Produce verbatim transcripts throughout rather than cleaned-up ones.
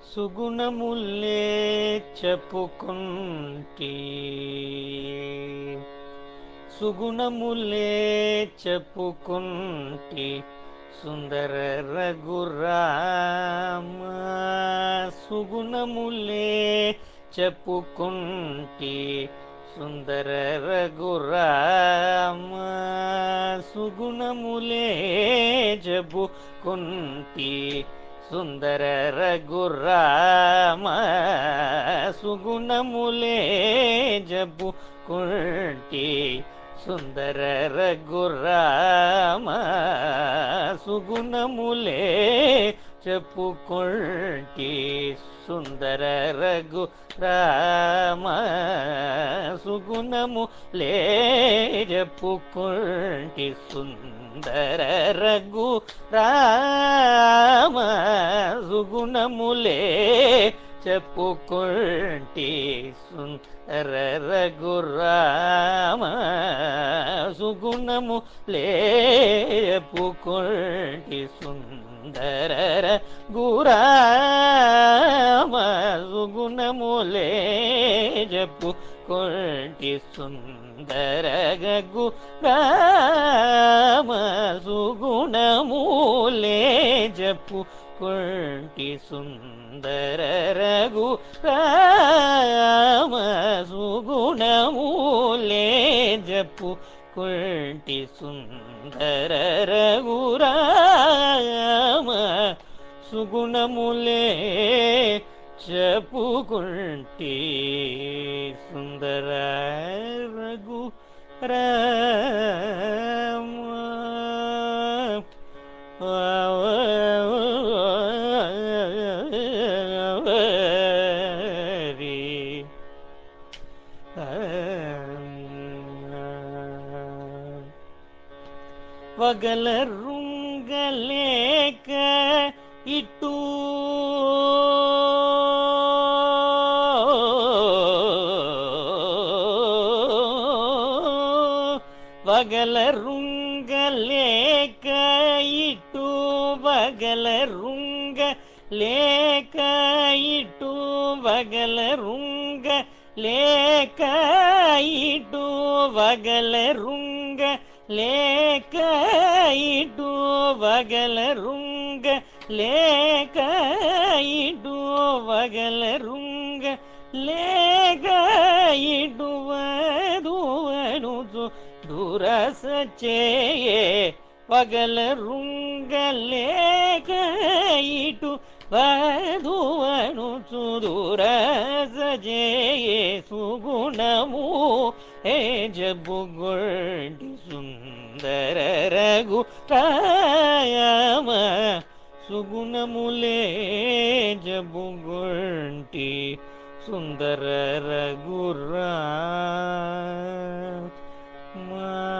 సుగుణముల్లే చెప్పుకుంటి సుగుణముల్లే చెప్పుకుంటి సుందర రఘురామ సుగుణముల్లే చెప్పుకుంటి సుందర రఘురామ సుగుణములే చెప్పుకుంటి సుందర రఘురామ సుగుణములే చెప్పుకుంటి సుందర రఘురామ సుగుణములే చెప్పుకుంటి సుందర రఘురామ సుగుణములే చెప్పుకుంటి సుందర రఘురామ సుగుణములే చెప్పుకుంటి సుందర రఘురామ సుగుణములే చెప్పుకుంటి సుందర రఘురామ సుగుణములే చెప్పుకుంటి సుందర రఘురామ సుగుణములే చెప్పుకుంటి సుందర రఘురామ సుగుణములే చెప్పుకుంటి సుందర రఘురామ సుగుణములే చెప్పుకుంటి సుందర రఘురామ వగల రుంగలేక ఇటు వగల రుంగలేక ఇటు వగల రుంగ లేక ఇటు వగల రుంగ లేక ఇటు వగల రుంగ లేక ఇటు వగల రుంగ లేక ఇటు వగల రుంగ లేక ఇటు వధువను దురస చేయే వగల రుంగ లేక ఇటు వధువను దురస చేయే సుగుణము హే జబ్బుగొంటి సుందర రఘురామ సుగుణములే జబ్బుగొంటి సుందర రఘురామ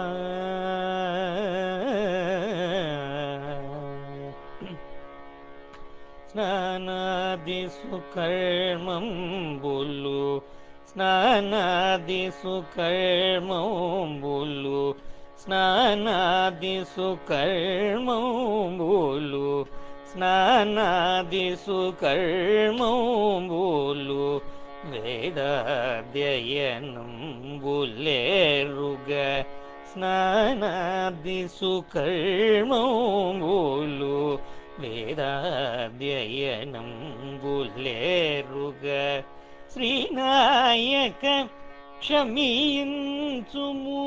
స్నానాది సుకర్మంబులు స్నానాది సుకర్మంబులు స్నానాది సుకర్మంబులు స్నానాది సుకర్మంబులు వేదాధ్యయనంబులేరుగ స్నానాది సుకర్మంబులు వేదాధ్యయనంబులేరుగ శ్రీనాయక క్షమించుము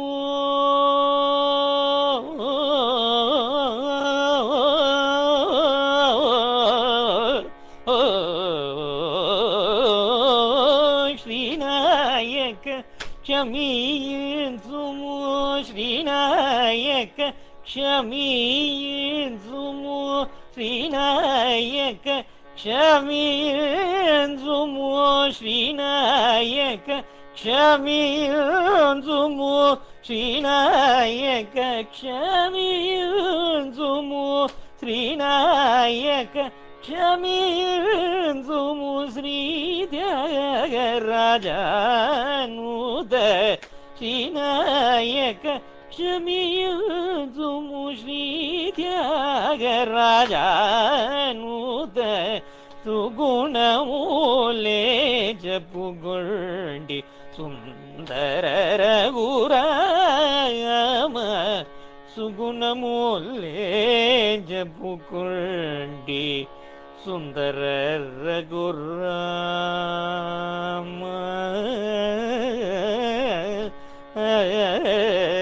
శ్రీనాయక క్షమించుము శ్రీనాయక క్షమించుము శ్రీనాయక క్షమించుము శ్రీనాయక క్షమించుము శ్రీనాయక క్షమించుము శ్రీనాయక క్షమించుము శ్రీత్యాగరాజానుద శ్రీనాయక క్షమించుము శ్రీత్యాగరాజానుద సుగుణములే జపుగొండి సుందర రఘురామ సుగుణములే జపుకొండి సుందర రఘురామ